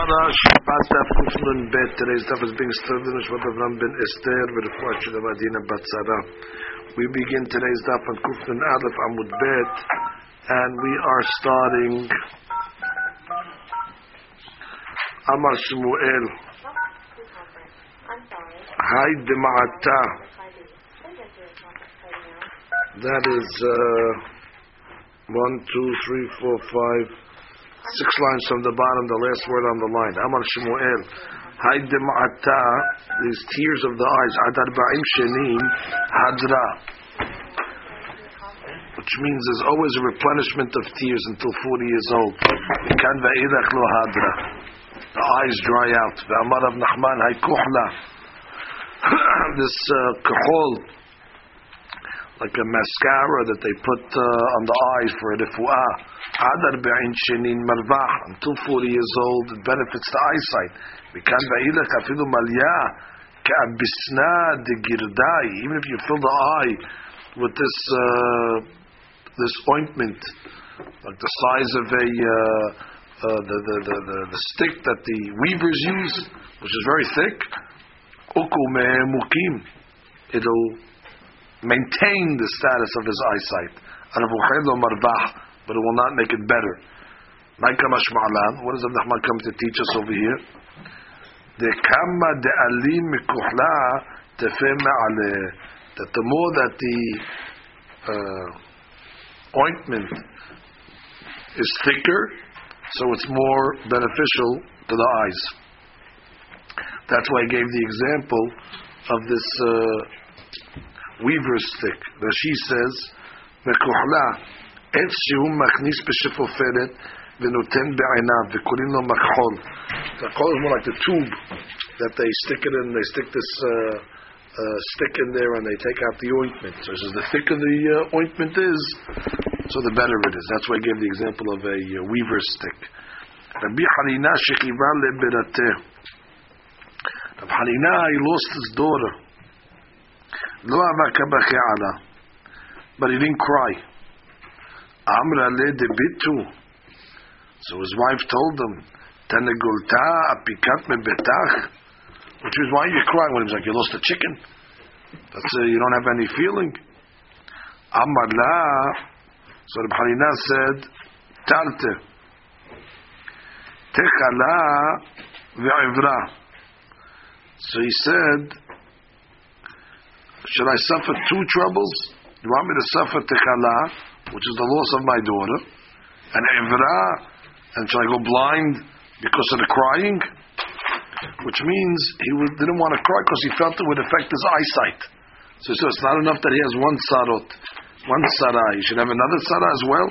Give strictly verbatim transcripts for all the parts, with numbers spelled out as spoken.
Gemara Shabbat Daf Kuf Nun Bet. Today's daf is being studied in Shvat Avram ben Esther v'Refuah Shel Madina Bat Sara. We begin today's daf on Kuf Nun Aleph Amud Bet, and we are starting Amar Shmuel Hay Dema'ata. That is uh, one, two, three, four, five, six lines from the bottom, the last word on the line. Amar Shmuel, Hay Dema'ata, these tears of the eyes, Adar Ba'im Shenim Hadra, which means there's always a replenishment of tears until forty years old. Kan Va'ilach Lo Hadra, the eyes dry out. V'Amar Rav Nachman Hay Kuhla, this uh, kahol, like a mascara that they put uh, on the eyes for a refuah. Adar be'in shenin marvah, until forty years old, it benefits the eyesight. Mikan va'ilach afilu malya ka'abisna de girdai. Even if you fill the eye with this uh, this ointment, like the size of a uh, uh, the, the, the the the stick that the weavers use, which is very thick, ukume mukim, it'll maintain the status of his eyesight. But it will not make it better. What does Rav Nachman come to teach us over here? That the more that the uh, ointment is thicker, so it's more beneficial to the eyes. That's why I gave the example of this uh, weaver's stick. Rashi says, "Mekuhla etz shehu machnis b'shefoferet v'noten be'einav v'korin lo makhol." The makhol is more like the tube that they stick it in. They stick this uh, uh, stick in there and they take out the ointment. So it says the thicker the uh, ointment is, so the better it is. That's why I gave the example of a uh, weaver's stick. Rabbi Hanina shechiva leberateh. Rabbi Hanina, he lost his daughter. But he didn't cry. Amra le debitu. So his wife told him, Tanegulta apikat me betach. Which is why you cry when he was like, you lost a chicken. That's uh, you don't have any feeling. Amar la. So Reb Hanina said, Talte. Techala ve'ivra. So he said, should I suffer two troubles? You want me to suffer techala, which is the loss of my daughter, and ivra, and shall I go blind because of the crying? Which means he would, didn't want to cry because he felt it would affect his eyesight. So, so it's not enough that he has one sarot, one sarah. He should have another sarah as well.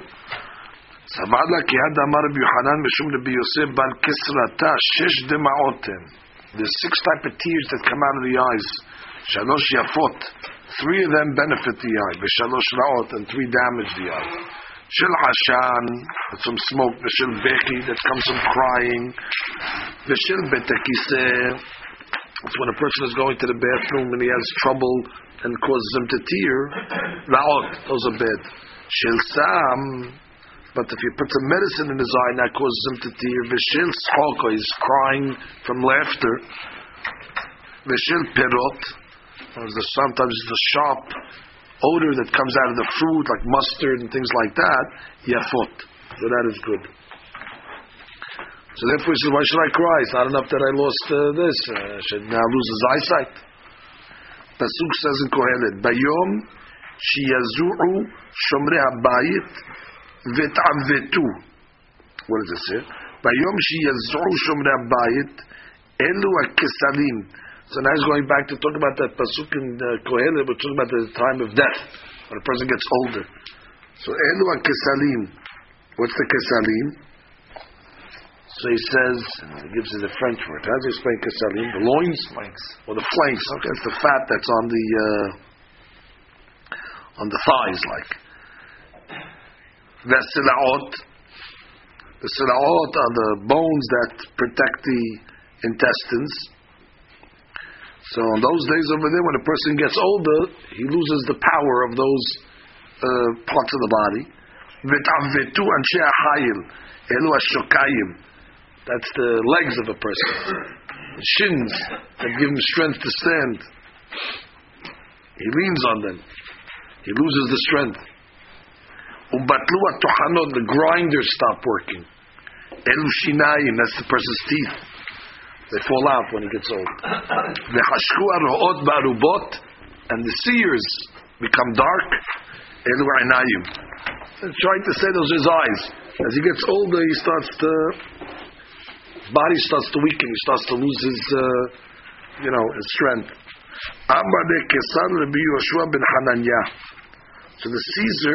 There's six type of tears that come out of the eyes. Shalosh yafot, three of them benefit the eye. V'shalosh raot, and three damage the eye. Shil ashan, that's from smoke. V'shil beki, that comes from crying. V'shil betekiseh, it's when a person is going to the bathroom and he has trouble and causes him to tear. Raot, those are bad. Shil sam, but if you put some medicine in his eye and that causes him to tear. V'shil schoko, he's crying from laughter. V'shil perot, sometimes the sharp odor that comes out of the fruit, like mustard and things like that, yafot. So that is good. So therefore he says, why should I cry? It's not enough that I lost uh, this. Uh, I should now lose his eyesight. Pasuk says in Kohelet, Bayom shiyazu'u shomrei habayit v't'avetu. What does it say? Bayom shiyazu'u shomrei habayit elu ha'kesalim. So now he's going back to talk about that pasuk in uh, Kohelet, we're talking about the time of death, when a person gets older. So, Elu ha-kesalim. What's the kesalim? So he says, he gives you the French word. How does he explain kesalim? The loins? Flanks. Or the flanks. Okay, it's the fat that's on the, uh, on the thighs, like. The silaot. The silaot are the bones that protect the intestines. So in those days over there, when a person gets older, he loses the power of those uh, parts of the body. That's the legs of a person. The shins that give him strength to stand. He leans on them. He loses the strength. Ubatlu atuhanot, the grinders stop working. Elu shinayim, that's the person's teeth. They fall out when he gets old. V'hashku aroot ba'arubot, and the seers become dark. Elu ainayim. Trying to say those are his eyes. As he gets older, he starts to, his body starts to weaken. He starts to lose his, uh, you know, his strength. Amar de Kesan Rabbi Yoshua ben Hananiah. So the Caesar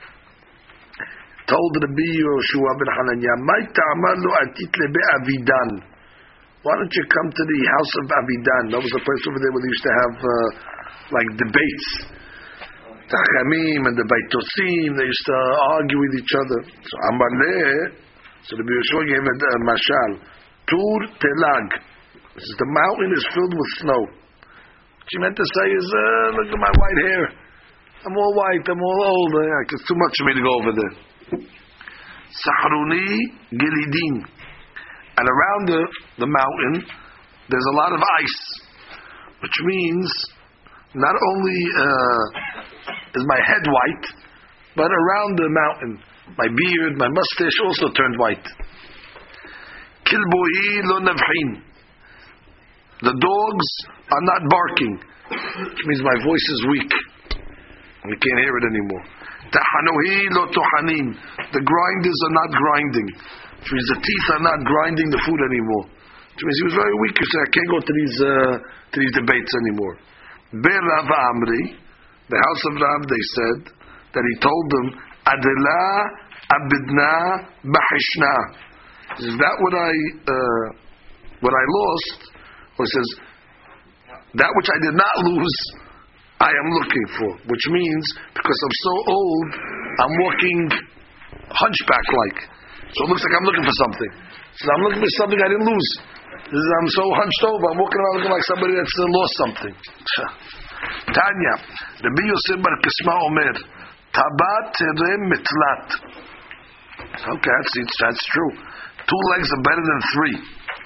told Rabbi Yoshua ben Hananiah, "My ta'amar lo atit lebe Avidan. Why don't you come to the house of Avidan? That was a place over there where they used to have uh, like debates, Tachamim and the Baitosim. They used to argue with each other." So Amar le, so Rabbi Yoshua gave a uh, mashal. Tur telag. This is the mountain is filled with snow. What she meant to say is, uh, look at my white hair. I'm all white. I'm all old. Uh, it's too much for me to go over there. Sahruni Gilidin. And around the, the mountain, there's a lot of ice, which means not only uh, is my head white, but around the mountain, my beard, my mustache also turned white. Kilbohi lo navhin. The dogs are not barking, which means my voice is weak. We can't hear it anymore. Tahanohi lo tohanin. The grinders are not grinding, which means the teeth are not grinding the food anymore. Which means he was very weak. He said, I can't go to these uh, to these debates anymore. Ber Rav Amri, the house of Rav, they said that he told them, Adela abidna bahishna. Is that what I uh, what I lost? Or it says, that which I did not lose, I am looking for. Which means, because I'm so old, I'm walking hunchback-like. So it looks like I'm looking for something. So I'm looking for something I didn't lose. This is, I'm so hunched over, I'm walking around looking like somebody that's uh, lost something. Tanya, Rabbi Yosef bar Kisma Omer, Tabat terem mitlat. Okay, that's, that's true. Two legs are better than three.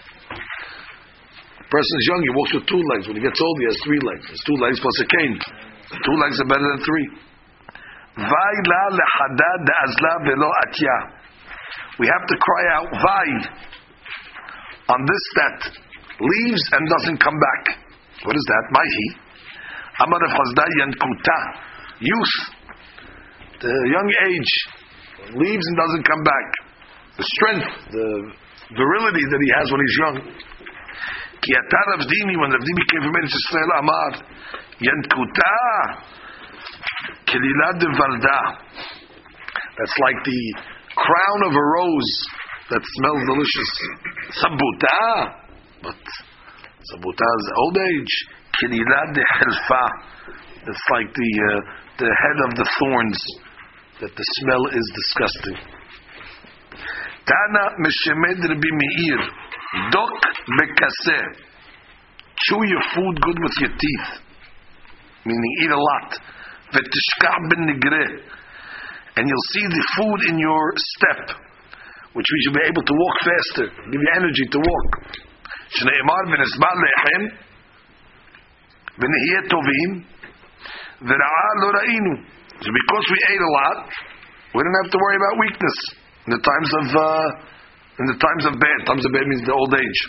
Person is young, he walks with two legs. When he gets old, he has three legs. He has two legs plus a cane. Two legs are better than three. Vai la lehadad azla velo atya. We have to cry out, Vai, on this that leaves and doesn't come back. What is that? Mahi. Amar of Chazda yankuta. Youth. The young age. Leaves and doesn't come back. The strength, the virility that he has when he's young. Ki atar Ravdini, when Ravdini came from Eretz Yisrael, Amar, Yankuta, Kelila de Valda. That's like the crown of a rose that smells delicious. Sabuta, but Sabuta is old age. Kelila de Helfa. It's like the uh, the head of the thorns, that the smell is disgusting. Tana Meshemed Rabbi Meir. Dok bekaseh. Chew your food good with your teeth, meaning eat a lot. V'tishkach ben nigreh, and you'll see the food in your step, which means you'll be able to walk faster, give you energy to walk. Shneimar v'nesbar lechem v'nehiyeh tovim v'ra'ah lo ra'inu. So because we ate a lot, we didn't have to worry about weakness in the times of. Uh, In the times of bad, times of bad means the old age.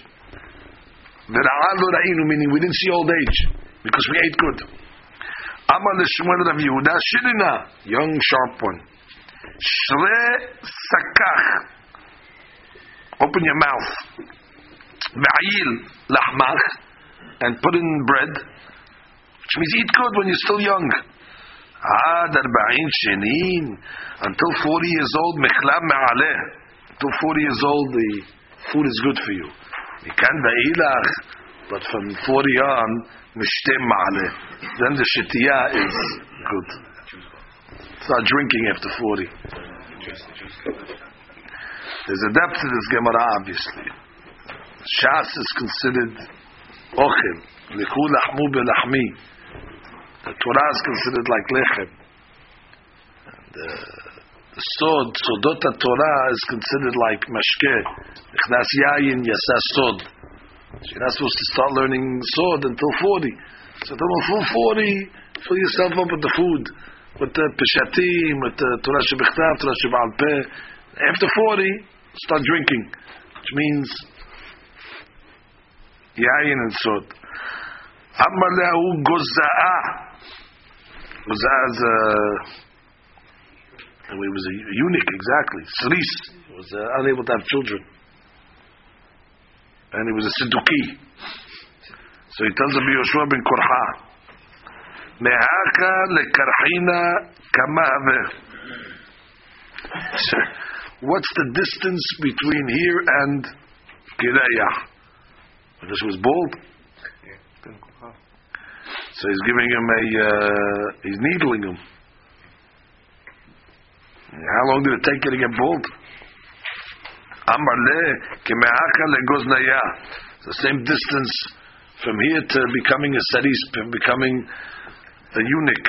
Meaning we didn't see old age because we ate good. Amar l'Shmuel Rav Yehuda Shirina, young sharp one. Shre sakach, open your mouth. Ve'ayil lahmach, and put in bread, which means eat good when you're still young. Ad arba'in shenin, until forty years old, mechlam me'aleh. Until forty years old, the food is good for you. You can ba'ilach, but from forty on, mishtem ma'aleh. Then the shetiyah is good. Start drinking after forty. There's a depth to this Gemara, obviously. Shas is considered ochel. Liku lahmu belahmi. The Torah is considered like lechem. And uh, the sod, sodot Torah is considered like mashke. Nechnas yayin yasa sod. So you're not supposed to start learning sod until forty. So until forty, fill yourself up with the food, with the peshatim, with the Torah shebichtav, Torah sheba'al peh. After forty, start drinking, which means yayin and sod. Amar lehu goza'ah. Goza'ah is a, he was a eunuch, exactly. Sris. He was uh, unable to have children. And he was a Sidduki. So he tells Rabbi Yoshua ben Korha, Me'aka lekarhina kamave. What's the distance between here and Kirayah? Because he was bald. So he's giving him a, uh, he's needling him. How long did it take you to get bald? Amar le keme'aka legoznaya. It's the same distance from here to becoming a saris, becoming a eunuch.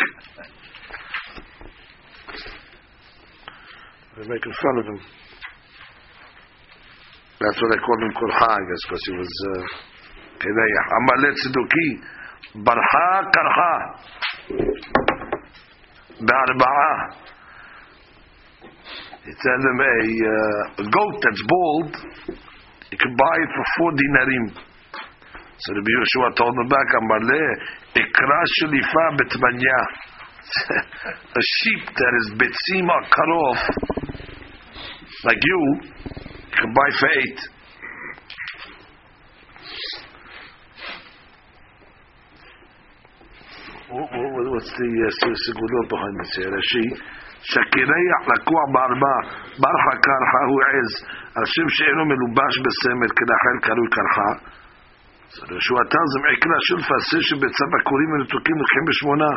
They're making fun of him. That's what they called him Korha, I guess, because he was Kedayah. Amar le tzeduki barha karha be'arba'ah. He tells him a, uh, a goat that's bald, you can buy it for four dinarim. So Rabbi Yoshua told him back, Amarle, ikra shalifa betmanya. A sheep that is betzim or cut off, like you, you can buy for eight. What, what, what's the sigulot uh, behind this here? Rashi. שקירח לקוע בארבע ברחה קרחה הוא עז השם שאינו מלובש בסמל כנחל קרוי קרחה. So Yeshua tells him עקרה שולפה עשה שבצו הכורים ונתוקים לוקחים בשמונה.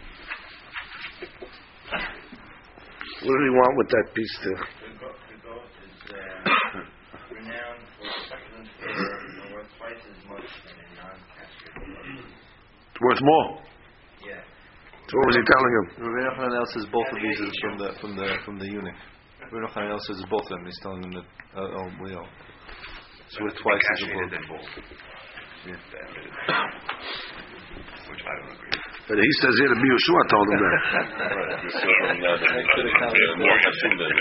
What do you want with that piece there? The goat is uh, renowned for succulent flavor and worth twice as much than a non-castrated goat. Worth more? Yeah. So what was he telling him? Rabbi Yochanan else says both of these is from the from the from the eunuch. Rabbi Yochanan else says both of them. He's telling him that uh, oh well, it's worth twice as a bull. Yeah. Which I don't agree. But he says here Rabbi Yoshua told him that. More Hashem than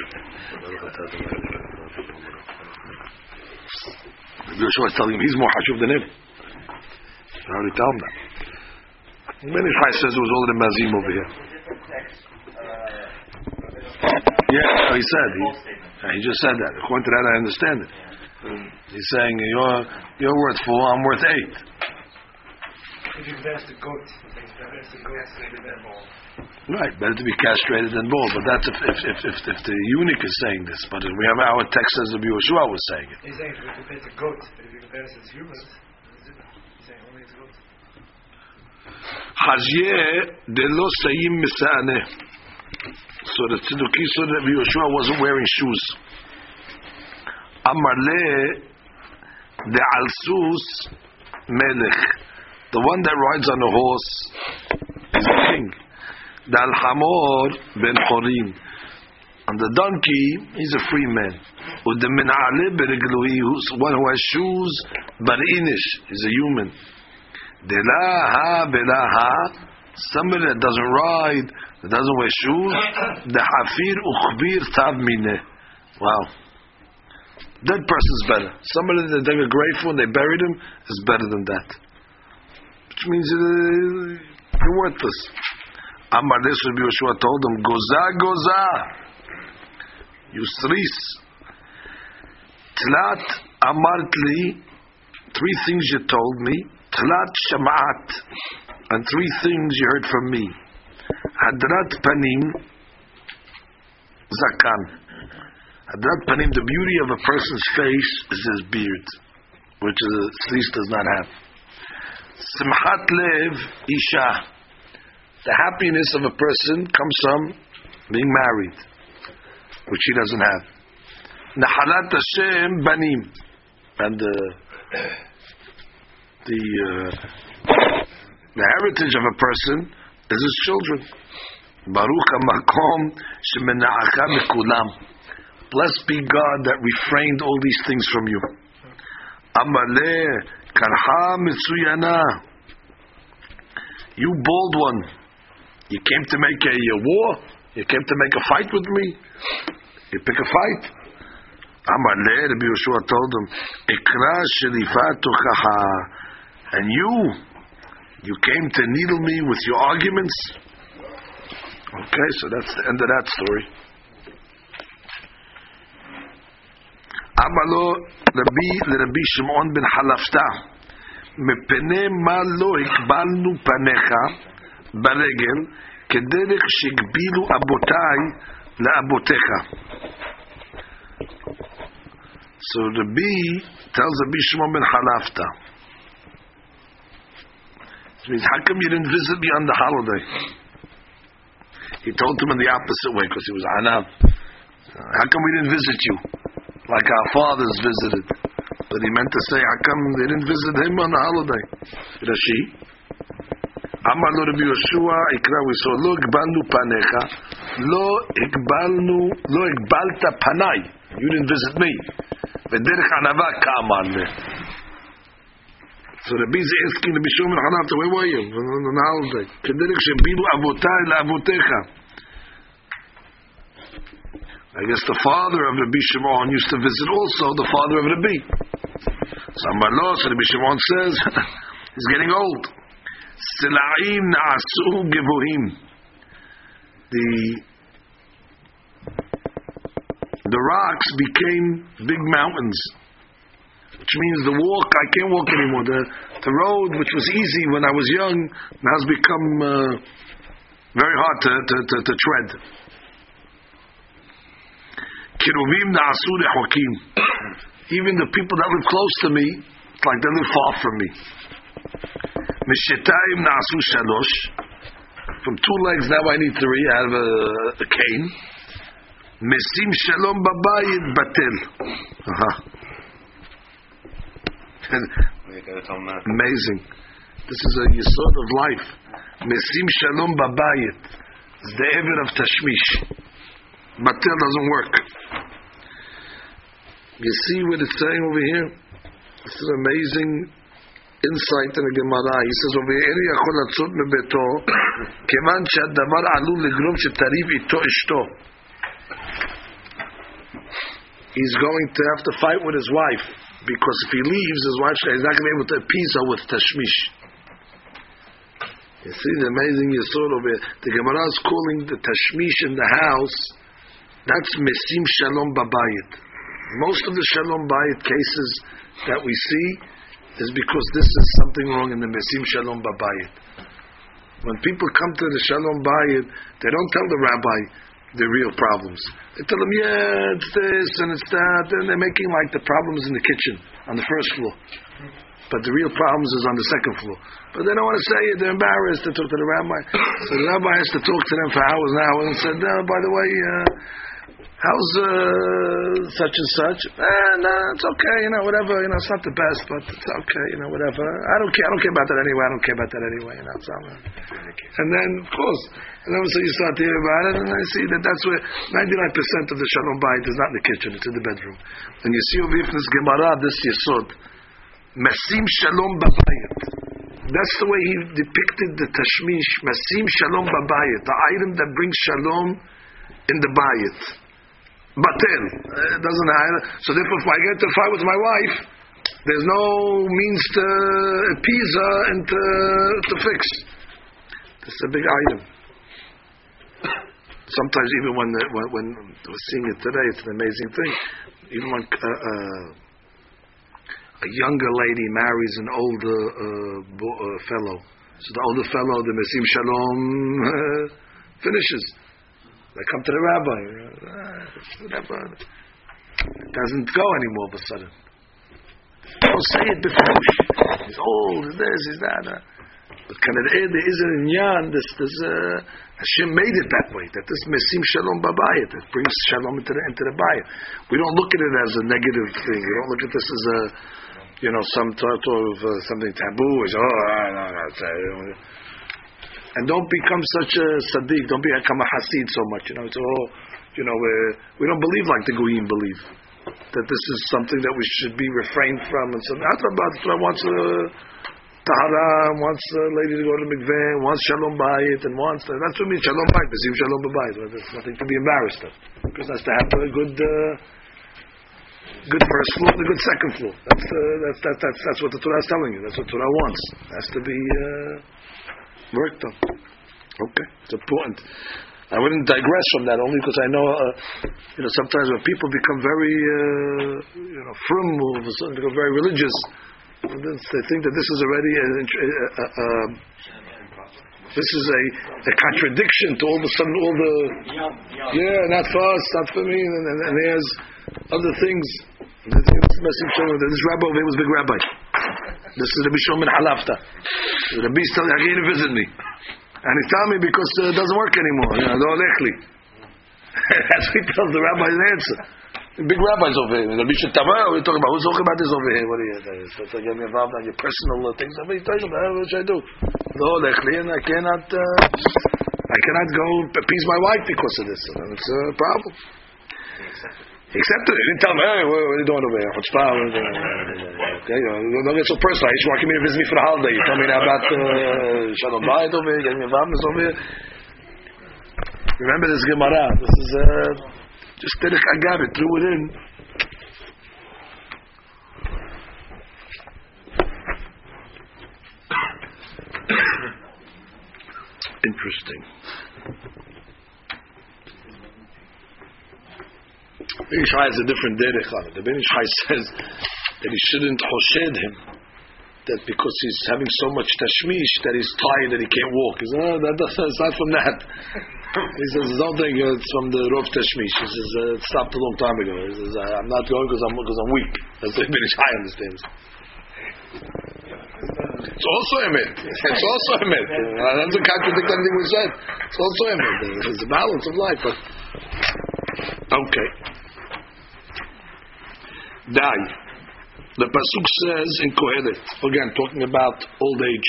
Rabbi Yoshua is telling him he's more hashuv than him. I already tell him that. Many Chai says it was all the mazim over here. Yeah, he said. He, he just said that. According to that, I understand it. He's saying you're you're worth four, I'm worth eight. If you best the goat, it's better to go castrated than bald. Right, better to be castrated than bald. But that's if if if, if, if the eunuch is saying this. But if we have our text says the Yoshua was saying it. He's saying if you compare to goat, but if you compare it to humans, it's different. He's saying only it's goat. Hazye de lo sayim misaneh. So the Tzeduki saw that Yoshua wasn't wearing shoes. Amar le de alsus melech. The one that rides on a horse is a king. The al-hamor ben chorim. On the donkey, he's a free man. U'de min'ale beregluhi, one who has shoes, barinish, he's a human. Delaha belaha, somebody that doesn't ride, that doesn't wear shoes, the hafir ukhbir tav mineh. Wow. Dead person's better. Somebody that dug a grave for and they buried him is better than that. Which means uh, you're worthless. Amar this Rabbi Yoshua told him, Goza, Goza, you sris. Tlat amartli, three things you told me. Tlat shamat, and three things you heard from me. Hadrat panim, zakan. Hadrat panim, the beauty of a person's face is his beard, which a sris does not have. Simchat lev isha, the happiness of a person comes from being married, which he doesn't have. Nahalat Hashem banim, and the the uh, the heritage of a person is his children. Baruch HaMakom shemena'acha mekulam. Blessed be God that refrained all these things from you. Amaleh karha mitzuyana. You bold one. You came to make a, a war? You came to make a fight with me? You pick a fight? Amaleh, Rabbi Yoshua told him, Ikra shelifat tochaha. And you, you came to needle me with your arguments? Okay, so that's the end of that story. Amalo Rabbi Rabbi Shimon ben Halafta. מפני מה לא הקבלנו פניך ברגל כדרך שהגבילו אבותיי לאבותיך. So Rabbi tells Rabbi Shimon ben Halafta, it means, how come you didn't visit me on the holiday? He told him in the opposite way because he was Anav. How come we didn't visit you like our fathers visited? But he meant to say, how come they didn't visit him on the holiday? Rashi. Amar lo Rabbi Yoshua, ikra, we saw, lo ikbalnu panecha, lo ikbalnu, lo ikbalta panai. You didn't visit me. V'derech anava ka'amar le. So Rabbi is asking Rabbi Shimon ben Halafta, where were you on the holiday? K'derech shebilu avotai la'avotecha. I guess the father of Rabbi Shimon used to visit also the father of Rabbi. So Amar so Rabbi Shimon says, he's getting old. Sila'im na'asu gevuhim. The the rocks became big mountains, which means the walk, I can't walk anymore. The the road, which was easy when I was young, now has become uh, very hard to, to, to, to tread. Kiruvim na'asu lehokim. Even the people that live close to me, it's like they live far from me. Mishetayim na'asu shalosh. From two legs now I need three. I have a, a cane. Mesim shalom babayit batel. Uh-huh. Amazing. This is a yesod of life. Mesim shalom babayit. It's the eved of tashmish. Batel doesn't work. You see what it's saying over here? This is amazing insight in the Gemara. He says over here, "Eri yachol latzot mebeto, kevan she'adavar alul legrom she'tariv ito ishto." He's going to have to fight with his wife because if he leaves, his wife is not going to be able to appease her with tashmish. You see the amazing yesod over here. The Gemara is calling the tashmish in the house. That's mesim shalom babayit. Most of the shalom bayit cases that we see is because this is something wrong in the mesim shalom babayit. When people come to the shalom bayit, they don't tell the rabbi the real problems. They tell them, yeah, it's this and it's that, and they're making like the problems in the kitchen on the first floor. But the real problems is on the second floor. But they don't want to say it, they're embarrassed to talk to the rabbi. So the rabbi has to talk to them for hours and hours and said, no, by the way, uh, how's uh, such and such? Eh, no, it's okay, you know, whatever, you know, it's not the best, but it's okay, you know, whatever. I don't care, I don't care about that anyway, I don't care about that anyway, you know, it's all right. And then, of course, and then so you start to hear about it, and I see that that's where ninety-nine percent of the shalom bayit is not in the kitchen, it's in the bedroom. When you see over here from this Gemara, this yesod, Masim shalom babayit. That's the way he depicted the tashmish, Masim shalom babayit, the item that brings shalom in the bayit. Batel. It doesn't matter. So therefore, if I get to fight with my wife, there's no means to appease her and to, to fix. This is a big item. Sometimes even when the, when, when we're seeing it today, it's an amazing thing. Even when uh, uh, a younger lady marries an older uh, bo- uh, fellow, so the older fellow, the Mesim Shalom, uh, finishes. They come to the rabbi. Uh, whatever. It doesn't go anymore all of a sudden. Don't say it before. He's old, he's this, he's that. Uh. But Kanadeh, there is an inyan, this, this, uh, Hashem made it that way, that this Mesim Shalom Babayit, that brings Shalom into the, into the bayit. We don't look at it as a negative thing. We don't look at this as a, you know, some sort of uh, something taboo. It's, oh, no, no, no. It's, uh, and don't become such a tzaddik. Don't become a hasid so much. You know, it's all, you know, uh, we don't believe like the goyim believe that this is something that we should be refrained from. And so, not about so wants a tahara, wants a lady to go to the mikveh, wants shalom bayit, and wants uh, that's what means shalom bayit. B'sim shalom bayit. There's nothing to be embarrassed of. Because has to have a good. Uh, Good first floor, the good second floor. That's uh, that's that, that's that's what the Torah is telling you. That's what Torah wants. It has to be uh, worked on. Okay, it's important. I wouldn't digress from that only because I know, uh, you know, sometimes when people become very, uh, you know, frum, all of a sudden become very religious, they think that this is already a, a, a, a this is a, a contradiction to all of a sudden all the yeah, not for us, not for me, and, and, and there's other things. This rabbi over here was a big rabbi. This is Rabbi Shlomo ben Halafta. Rabbi is telling, I came to visit me, and he's telling me because uh, it doesn't work anymore. You know, don't lechli. That's what he tells the rabbi's answer. The big rabbis over here. Rabbi Shetama, we're talking about who's talking about this over here. What are you? Let's get me involved on your personal uh, things. What are you talking about? What should I do? Don't lechli, and I cannot. Uh, I cannot go appease my wife because of this. It's a problem. Except that he didn't tell me, hey, what are you doing over here? Chutzpah, okay, don't get so personal. I just want you to visit me for the holiday. You tell me now about uh, Shalom Bayit over here, getting me involved over here. Remember this Gemara. This is uh, just Terech Agav. It threw it in. Interesting. Ben Ish Chai has a different derech on it. The Ben Ish Chai says that he shouldn't hoshed him, that because he's having so much tashmish that he's tired that he can't walk. He says, oh, that doesn't, it's not from that. He says, it's not thing, it's from the Rov tashmish. He says, uh, it stopped a long time ago. He says, I'm not going because I'm, because I'm weak. That's what Ben Ish Chai understands. It's also emet. It's also emet. That doesn't contradict anything we said. It's also emet. It's a balance of life. But okay. Die. The pasuk says in Kohelet, again talking about old age.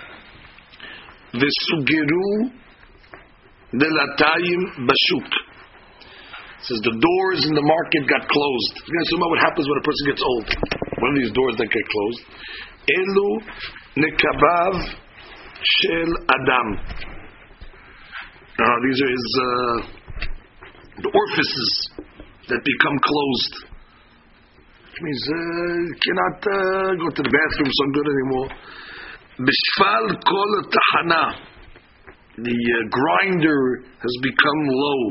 V'sugiru delatayim bashuk. It says the doors in the market got closed. You guys know what happens when a person gets old? One of these doors that get closed. Elu nekabav shel adam. Uh, these are his uh, the orifices that become closed. It means uh, you cannot uh, go to the bathroom so good anymore. Bishfal kol tahana. The uh, grinder has become low.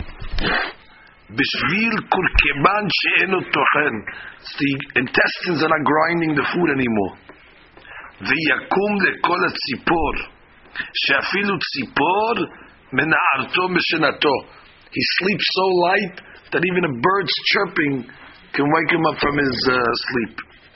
Bishvil kurkeban she'enu tochen. The intestines are not grinding the food anymore. V'yakum lekol tzipor. She'afilu tzipor mena'arto mishenato. He sleeps so light that even a bird's chirping can wake him up from his uh, sleep.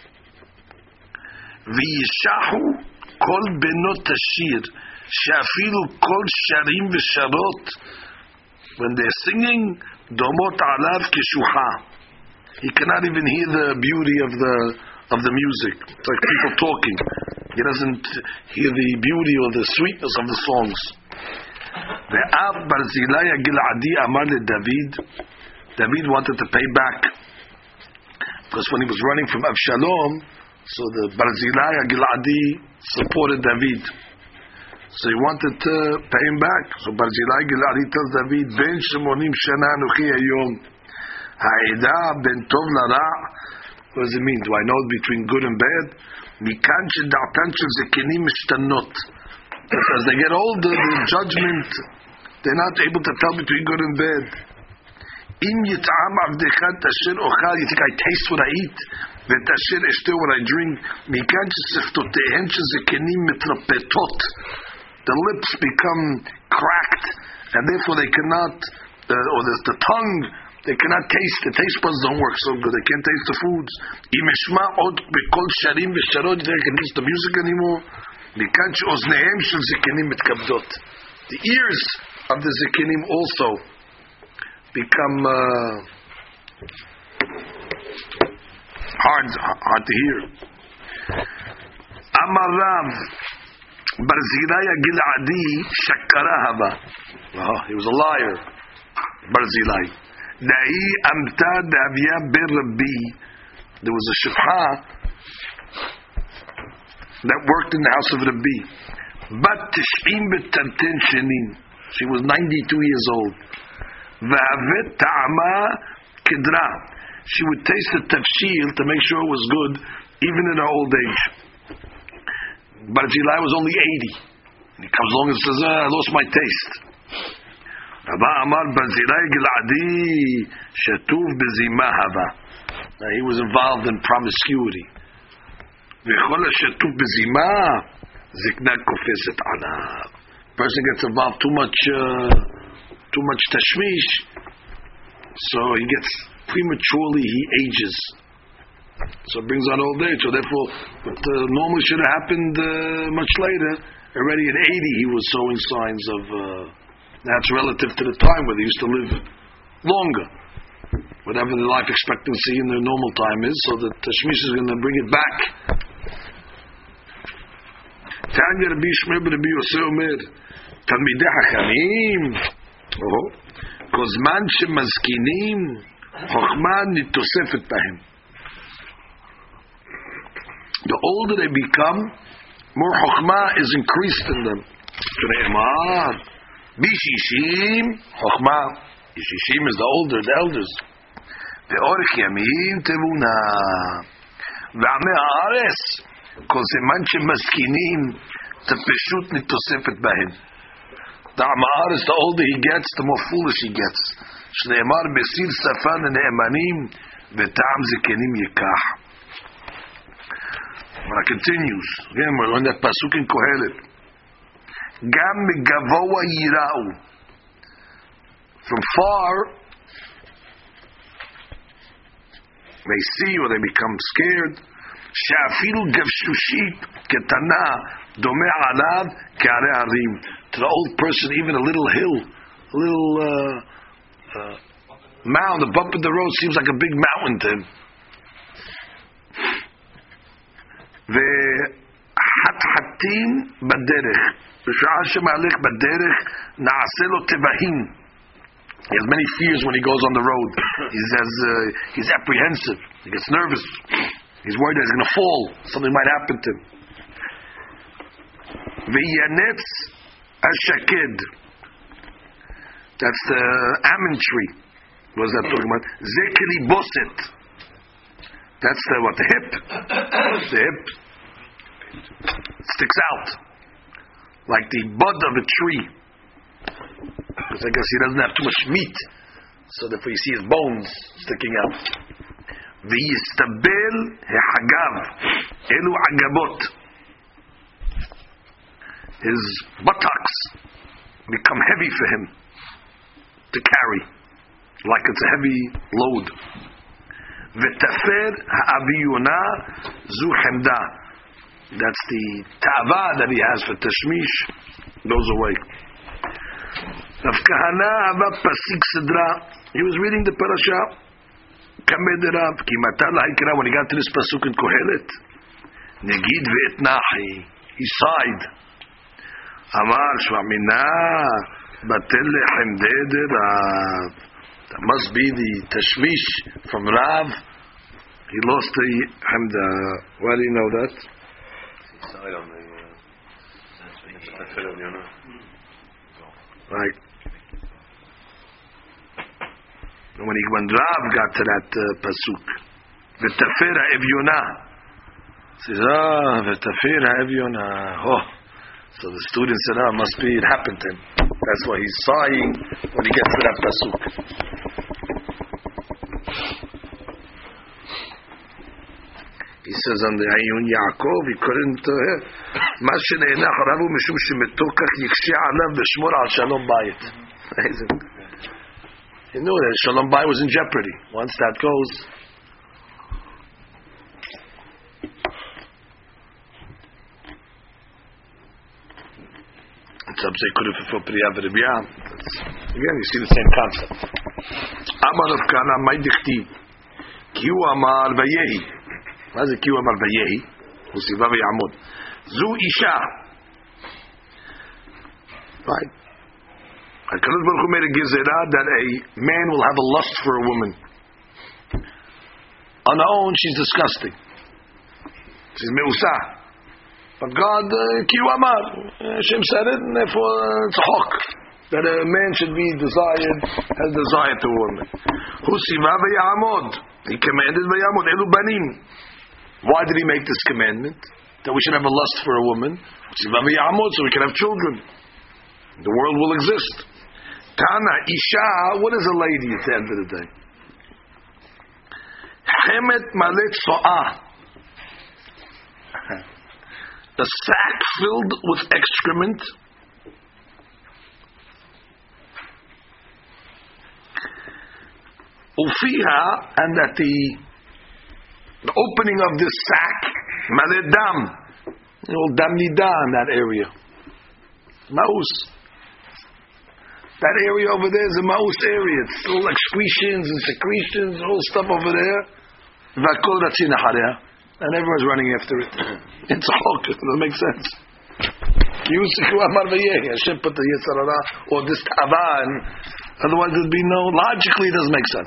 V'yishahu kol benot tashir. She'afilu kol sharim v'sharot. When they're singing, domot alav kishuha. He cannot even hear the beauty of the of the music. It's like people talking. He doesn't hear the beauty or the sweetness of the songs. Ve'av Barzilai Giladi Amar le David. David wanted to pay back because when he was running from Avshalom, so the Barzilai Giladi supported David. So he wanted to pay him back. So Barzilai Giladi tells David, Ben Shemonim Shana Nuchi Ayom Ha'eda Ben Tov Lara. What does it mean? Do I know between good and bad? Mikan Sheda'atan Shel Zekenim Mishtanot. As they get older, the judgment, they're not able to tell between good and bad. Im yit'am avdecha tasher ochal. You think I taste what I eat? V'tasher eshter what I drink. Mikan sheseftotehem shezekenim mitrapetot. The lips become cracked, and therefore they cannot, uh, or the, the tongue, they cannot taste. The taste buds don't work so good. They can't taste the foods. Im eshma od bekol sharim v'sharot. They can't taste the music anymore. The ears of the Zekenim also become uh, hard, hard to hear. Amar Rav Barzilai Giladi Shakarahaba. Oh, he was a liar. Barzilai. Na'i Amta Davia Bir Rabbi. There was a Shifha that worked in the house of Rabbi. But Tish'im B'Tantin Shenin. She was ninety-two years old. Va'avet Ta'ama Kidra. She would taste the tafshil to make sure it was good, even in her old age. Barzilai was only eighty. He comes along and says, ah, I lost my taste. Rabba Amar Barzilai Giladi Shatuv Bezima Hava. He was involved in promiscuity. V'chol Shatuv Bezima Zikna Kofeset Alav. Person gets involved too much, uh, too much tashmish, so he gets prematurely he ages. So it brings on old age. So therefore, what uh, normally should have happened uh, much later, already at eighty, he was showing signs of. Uh, that's relative to the time where they used to live longer, whatever the life expectancy in their normal time is. So the tashmish is going to bring it back. Tanya Rabbi Shmuel ben Rabbi Yosef Omer, Talmidei Hachamim, oh, Kozman shemazkinim, Chochma nitosefet bahem. The older they become, more Chochma is increased in them. Shneimar, Bishishim, Chochma. Bishishim is the older, the elders. Ve'orich yamim tevuna. Ve'amei haaretz. Kozeman shemaskinim tepeshut nitosefet bahem. The Amar is the older he gets, the more foolish he gets. Shneimar besir safan ne'emanim ve'tam zekenim yekach. When it continues, again we're on that pasuk in Kohelet. Gam megavoa yirau. From far, they see or they become scared. Shafilu gavshushit ketana dome alav ke'arei harim. To the old person, even a little hill, a little uh, uh, mound, a bump in the road seems like a big mountain to him. Ve'hathatim baderech. B'sha'ah shemalech baderech na'aseh lo tevahim. He has many fears when he goes on the road. He says uh, he's apprehensive. He gets nervous. He's worried that he's going to fall. Something might happen to him. Ve'yanetz ashaked. That's the almond tree. What is that talking about? Zekeli boset. That's the what? The hip. The hip sticks out like the bud of a tree. Because I guess he doesn't have too much meat, so therefore you see his bones sticking out. V'yistabel hehagav elu agabot. His buttocks become heavy for him to carry, like it's a heavy load. V'tafer ha'aviyuna zu chemda. That's the ta'ava that he has for tashmish, goes away. Rav Kahana hava pasik sidra. He was reading the parasha. Kamed Rav ki mata la'ikra. When he got to this pasuk in Kohelet, negid ve'etnahi. He sighed. Amar shvamina batel lechem Rav. That must be the tashmish from Rav. He lost the Hamda. Why do you know that? He sighed on the Tefillah of Yonah. Right. When he when Rav got to that uh, pasuk, v'tafera evyonah, says, ah, v'tafera evyonah. Oh, so the student said, ah, must be it happened to him. That's why he's sighing when he gets to that pasuk. He says on the Ayun Yaakov, he couldn't. Ma shene'enach Ravu mishum shemetokach yiksheh alav v'shmor al shalom bayit. He knew that shalom bayit was in jeopardy. Once that goes, some say couldn't fulfill Priya v'Ribiyah. Again, you see the same concept. Amar of Kana Maidichti Kiu Amar Vayehi. מה זה קיו אמר ויהי? הוא סיבה ויעמוד. זו אישה Right? HaKadosh Baruch Hu made a gezerah that a man will have a lust for a woman. On her own, she's disgusting. She's me'usa. But God, ki hu amar, Hashem said it, and therefore it's a hawk. That a man should be desired, has desire to a woman. Hu siva v'ya'amod. He commanded v'ya'amod. Elu banim. Why did he make this commandment? That we should have a lust for a woman. Siva v'ya'amod, so we can have children. The world will exist. Tana, Isha, what is a lady at the end of the day? Chemet malet so'ah. The sack filled with excrement. Ufiha, and that the, the opening of this sack, malet dam, you know, dam nida in that area. Maus. That area over there is a maus area. It's all excretions and secretions, all stuff over there. V'akol ratzina hareh, and everyone's running after it. It's a hawk. It doesn't make sense. Yusiku amar v'yeh. Hashem put the yetzer hara or this ta'ava, and otherwise there'd be no. Logically, it doesn't make sense.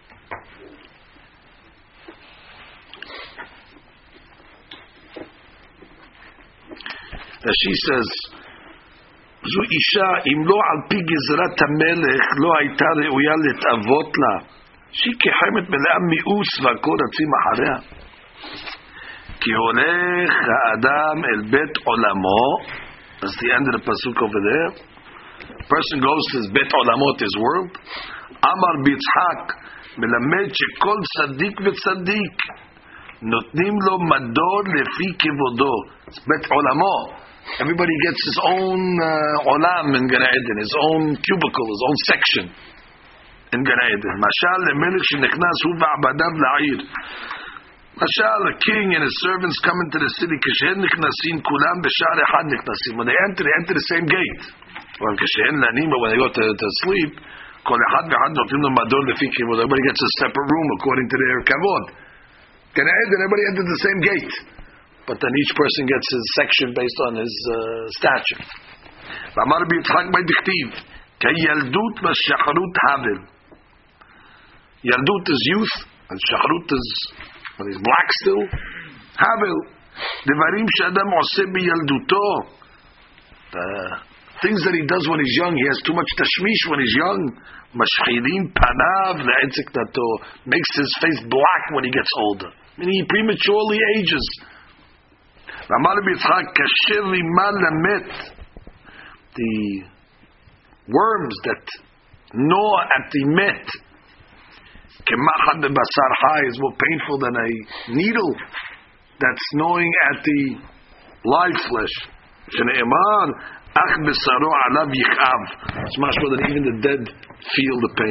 That she says. זו אישה, אם לא על פי גזרת המלך, לא הייתה ראויה להתאבות לה. שהיא כחמת מלאה מיאוס והכל רצים אחריה. כי הולך האדם אל בית עולמו, that's the end of the pasuk over there. A person goes to his בית עולמו, his world. אמר ביצחק, מלמד שכל צדיק וצדיק, נותנים לו מדור לפי כבודו. it's בית עולמו. Everybody gets his own uh, olam in Gan Eden, his own cubicle, his own section in Gan Eden. Mashal lemelech shenechnas hu va'abadav la'ir. Mashal, a king and his servants come into the city. Kashen nichnasim kulam b'shar echad nichnasim. When they enter, they enter the same gate. Well, kashen lanim, but when they go to, to sleep, kol echad v'echad notim lo mador lefi kivod. Everybody gets a separate room according to their kavod. Gan Eden, everybody enters the same gate. But then each person gets his section based on his uh, stature. V'amar b'yitzchak b'diktiv, ki yaldut v'shacharut havel. Yaldut is youth, and shacharut is when he's black still. Havel. Devarim she'adam oseh b'yalduto. The things that he does when he's young, he has too much tashmish when he's young. Mashchirim panav le'etzik dato. Makes his face black when he gets older. Meaning he prematurely ages. The worms that gnaw at the met is more painful than a needle that's gnawing at the live flesh. It's much more than even the dead feel the pain.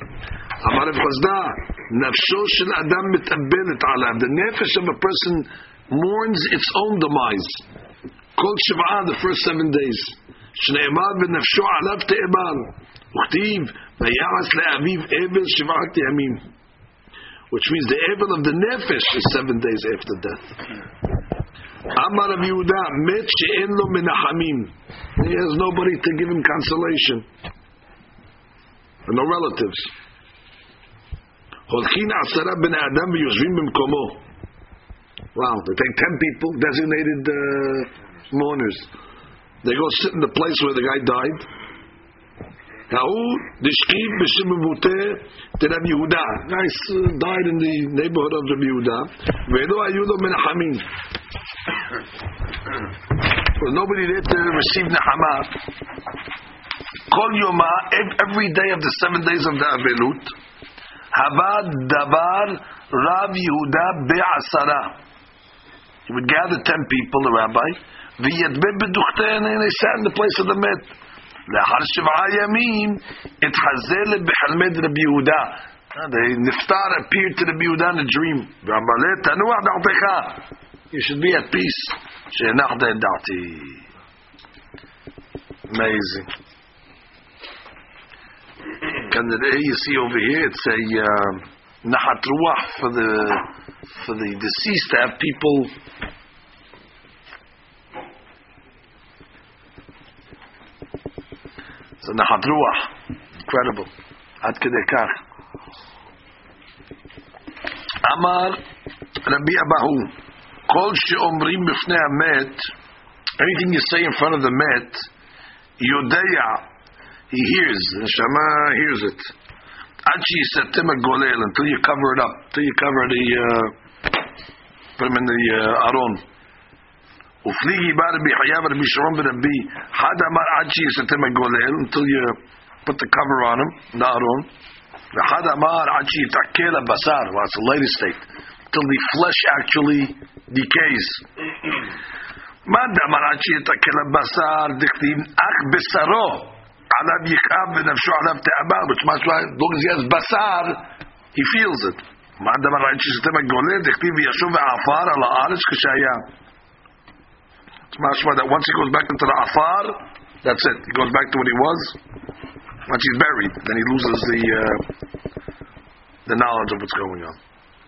The nefesh of a person mourns its own demise. Kol Shiv'ah, the first seven days. Shne'emad v'nefsho alav te'emal. Uchtiv v'ya'as le'aviv evel shiv'at yamim. Which means the evel of the nefesh is seven days after death. Amar Rav Yehuda, met she'en lo menachamim. He has nobody to give him consolation. And no relatives. Holchin asara ben adam v'yoshvim b'mkomo. Wow, they take ten people, designated uh, mourners. They go sit in the place where the guy died. Guy died in the neighborhood of Rabbi Yehuda. There was nobody there to receive Nehama. Kol Yoma, every day of the seven days of the Avelut, Havad Dabar Rav Yehuda Be'asara. He would gather ten people, the rabbi, and they sat in the place of the met. The Niftar appeared to the Rabbi Yehuda in a dream. You should be at peace. Amazing. You see over here, it's a uh, Nahat Ruach for the for the deceased to have people So Nachat Ruach. Incredible. Ad Kedei Kach. Amar Rabbi Abahu. Kol she'omrim b'fnei hamet. Anything you say in front of the met, Yodeya, he hears. The Neshama hears it. Ad she'isatem hagolel, until you cover it up, until you cover the, uh, put him in the uh, aron. Ufligi ba Rabbi Chayav, Rabbi Sharon v'Rabbi, had amar ad she'isatem hagolel, until you put the cover on him, the aron. V'had amar ad she'itakel basar, well, it's a later state, till the flesh actually decays. Mad amar ad she'itakel basar, diktiv ach besaro, alav yichab v'nafsho alav te'abar, which means as long as he has basar, he feels it. Mad amar ad she'isitem hagolel, diktiv v'yashuv v'afar ala haaretz k'shaya. It's mashma that once he goes back into the afar, that's it. He goes back to what he was. Once he's buried, then he loses the uh, the knowledge of what's going on.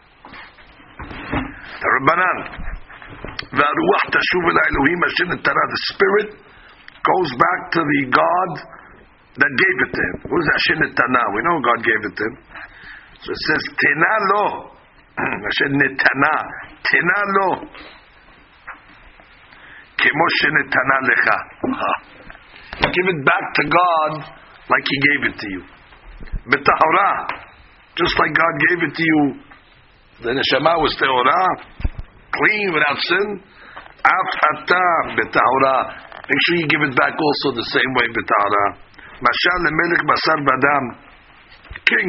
The Rabbanan, v'aruach tashuv el Elohim asher netara, the spirit goes back to the God that gave it to him. What is asher netana? We know God gave it to him. So it says tena lo, asher netana, tena lo, kemo shenetana lecha. Give it back to God like He gave it to you. B'tahorah, just like God gave it to you. The neshama was tehorah, clean without sin. Af ata b'tahorah. Make sure you give it back also the same way b'tahorah. Mashal lemelech basar badam, king.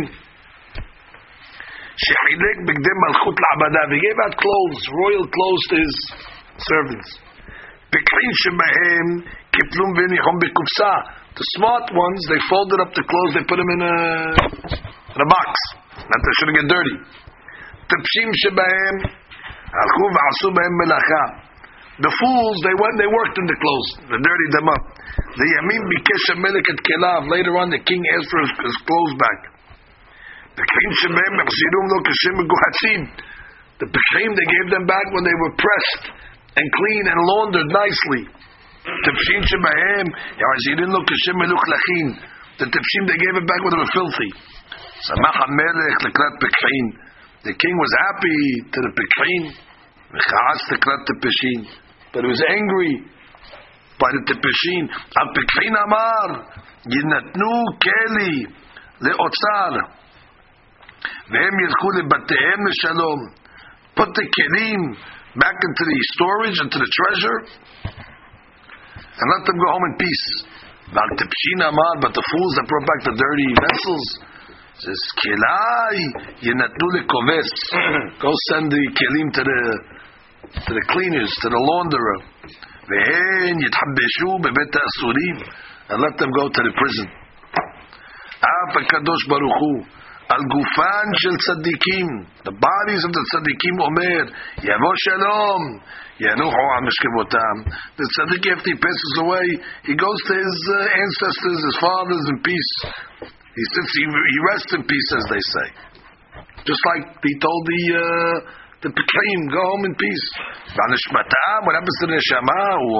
Shechilek b'gdei malchut la'abadav. He gave out clothes, royal clothes to his servants. B'klein shebahem kiplum v'nichom b'kufsa. The smart ones, they folded up the clothes, they put them in a in a box, not they shouldn't get dirty. Tipshim shebahem alchu v'asu b'hem melacha. The fools, they went, they worked in the clothes, they dirtied them up. The yamin bikesh hamelech et kelav. Later on, the king asked for his, his clothes back. The king shebahem mechzirum lo kashem meguhatzim. The pekrim they gave them back when they were pressed and clean and laundered nicely. Tipshim shebahem yazirin lo kashem meluch lachin. The tipshim they gave it back when they were filthy. Samach hamelech lekrat pekrim. The king was happy to the pekrim. V'chaas lekrat tepeshin. But he was angry by the tepeshin. Al pekrim amar yinatnu keli leotzar vehem yilchu lebatehem leshalom. Put the kelim back into the storage, into the treasure, and let them go home in peace. But the fools that brought back the dirty vessels says, Kelai yenatnu lekoves. Go send the kelim to the to the cleaners, to the launderer. Vehen yithabeshu bebet ha'asurim, and let them go to the prison. Af HaKadosh Baruch Hu al gufan shel tzaddikim, the bodies of the tzaddikim omer yavo shalom yanuchu al mishkevotam. The tzaddik, after he passes away, he goes to his uh, ancestors, his fathers, in peace. He sits, he, he rests in peace, as they say. Just like he told the uh, the pekrim, go home in peace. What happens to the neshama?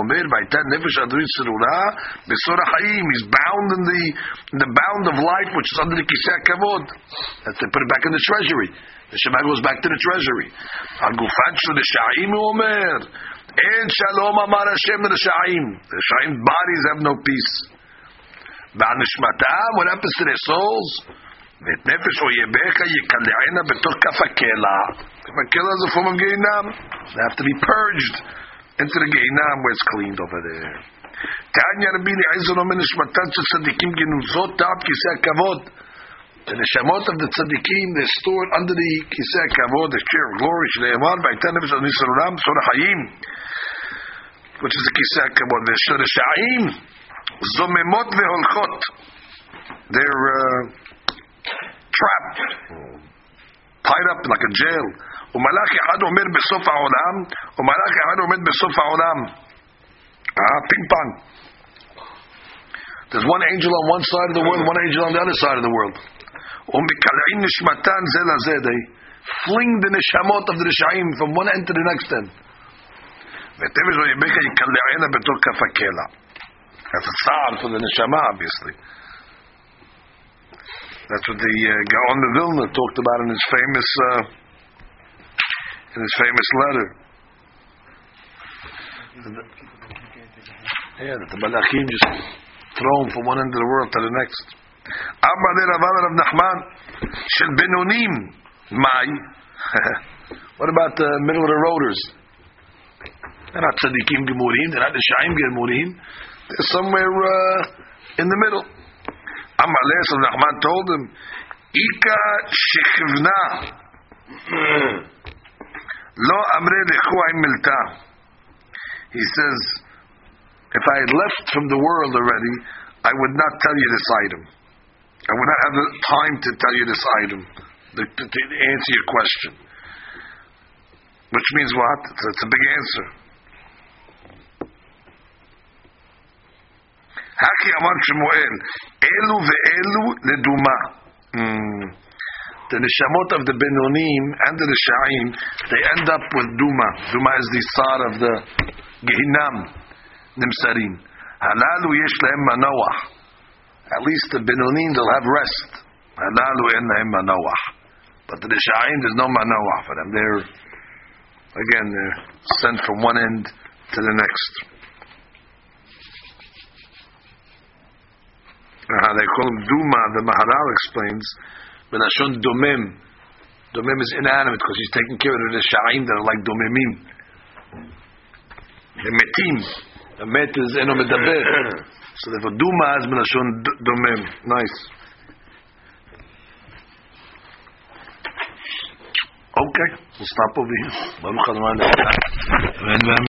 He's bound in the in the bound of life, which is under the kisei kavod. That's they put it back in the treasury. The neshama goes back to the treasury. Al gufan shel reshaim omer en shalom amar Hashem reshaim. The reshaim bodies have no peace. What happens to their souls? V'et nefesh oyebecha yikale'ena betor kaf hakela. Kaf hakela is a form of Gehinam. They have to be purged into the Gehinam where it's cleaned over there. Tanya Rabbi Eliezer omer nishmatan shel tzadikim genuzot ta'at kisei hakavod. The neshamot of the tzadikim, they're stored under the kisei hakavod, the chair of glory. Shneimar v'aytan nefesh al nisarulam sor ha'ayim, which is the kisei hakavod. V'shor ha'ayim zomemot veholchot. They're uh, trapped, tied up like a jail. Umalach echad omer besof ha'olam, umalach echad omer besof ha'olam. Ah, ping pong. There's one angel on one side of the world, one angel on the other side of the world. Umikalein nishmatan zel hazeh. They fling the neshamot of the reshaim from one end to the next end. V'tevish oyebecha yikale'ena betor kaf hakela. That's a tsar for the neshama, obviously. That's what the uh, Gaon of Vilna talked about in his famous uh, in his famous letter. Yeah, that the Malachim just throw him from one end of the world to the next. Abba de Rav Rav Nachman shel Benonim Mai. What about the middle of the roaders? They're not tzaddikim gemurim. They're not the shaim gemurim. They're somewhere uh, in the middle. Amalei, so Nachman told him, Ika shechivna lo amre lechu im milta. He says, if I had left from the world already, I would not tell you this item. I would not have the time to tell you this item, to, to, to answer your question. Which means what? It's, it's a big answer. Haki Amar Shemuel, Elu ve'elu leduma. The neshamot of the Benonim and the Reshaim, they end up with Duma. Duma is the sar of the Gehinam, Nimsarim. Halalu yesh lehem manawah. At least the Benonim, they'll have rest. Halalu en lehem manawah. But the Reshaim, there's no manawah for them. They're, again, they're sent from one end to the next. Uh, they call him Duma. The Maharal explains, Benashon Domem. Domem is inanimate because he's taking care of the Sha'im that are like Domemim. The Metim. The Met is Eno Medaber. So therefore Duma is Benashon Domem. Nice. Okay, we'll stop over here. Baruch Adonai.